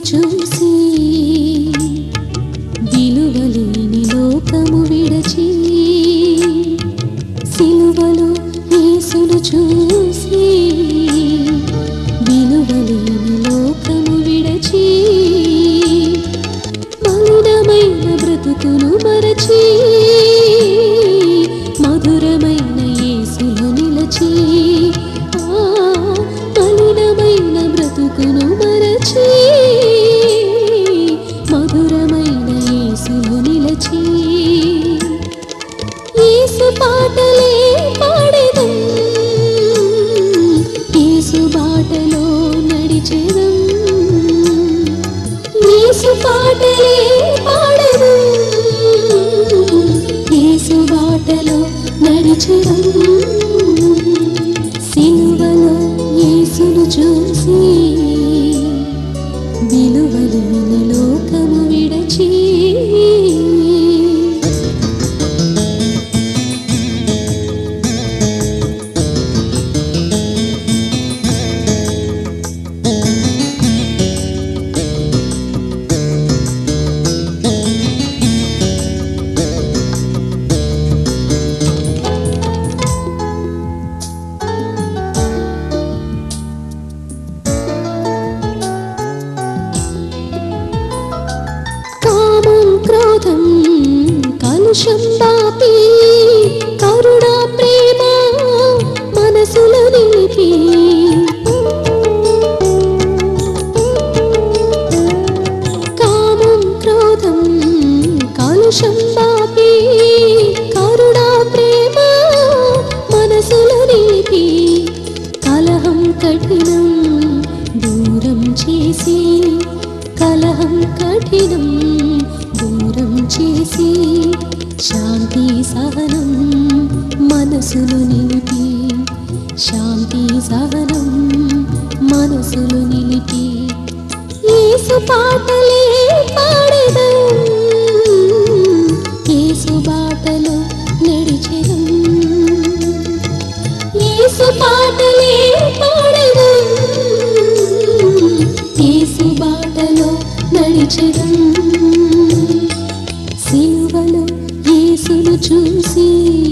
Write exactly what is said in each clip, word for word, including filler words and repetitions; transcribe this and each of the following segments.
చూసి విలువలేని లోకము విడచి సిలువలో యేసును చూసి విలువలేని లోకము విడచి మలినమైన బ్రతుకును మరచి మధురమైన యేసులో నిలచి మలినమైన బ్రతుకును మరచి మధురమైన యేసులో నిలచి యేసు పాటలే పాడెదం యేసు బాటలో నడిచెదం యేసు పాటలే పాడెదం యేసు బాటలో నడిచెదం సిలువలో యేసును చూసి విలువలేని లోకము విడచి కలుషం బాపి కరుణా ప్రేమ మనసులో నిలిపి కామం క్రోధం కలుషం బాపి కరుణా ప్రేమ మనసులో నిలిపి కలహం కఠినం దూరం చేసి కలహం కఠినం దూరం చేసి శాంతి సహనం మనసులో నిలిపి శాంతి సహనం మనసులో నిలిపి యేసు పాటలే పాడెదం యేసు బాటలో నడిచెదం యేసు పాటలే పాడెదం యేసు బాటలో నడిచెదం సిలువలో యేసును చూసి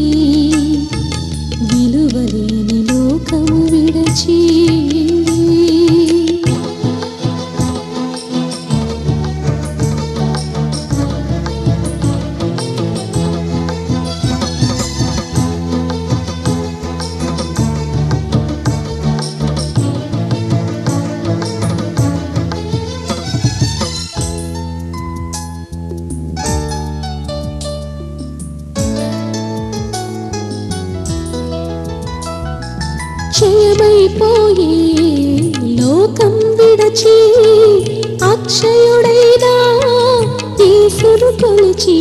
విలువలేని లోకము విడచి క్షయమైపోయే లోకం విడచి అక్షయుడైన యేసును కొలిచి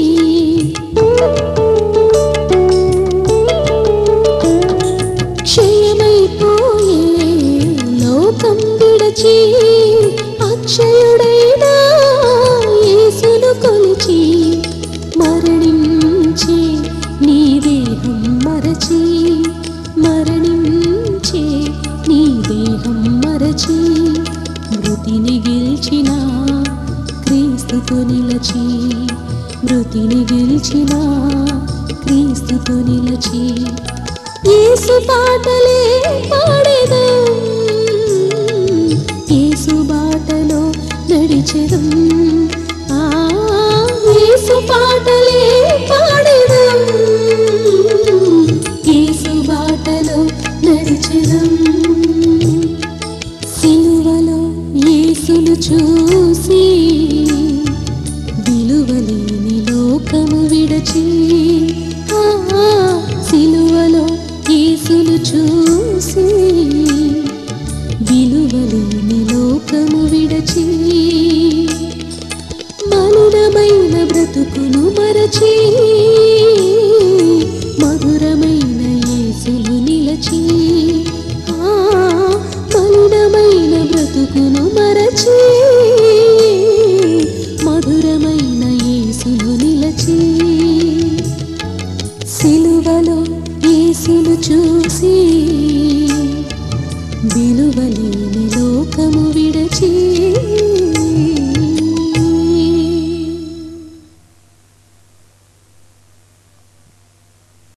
క్షయమైపోయే లోకం విడచి అక్షయుడైన యేసును కొలిచి మరణించి నీ దేహం మరచి మరణించి నీ దేహం మరచి మృతిని గెలిచిన క్రీస్తుతో నిలచి మృతిని గెలిచిన క్రీస్తుతో నిలచి యేసు పాటలే పాడెదం యేసు బాటలో నడిచెదం ఆ యేసు పాటలే పాడెదం యేసు బాటలో నడిచెదం సిలువలో యేసును చూసి విలువలేని లోకము విడచి సిలువలో యేసును చూసి విలువలేని లోకము విడచి మలినమైన బ్రతుకును మరచి మధురమైన యేసులో నిలచి మలినమైన బ్రతుకును మరచి మధురమైన యేసులో నిలచి సిలువలో యేసును చూసి విలువలేని లోకము విడ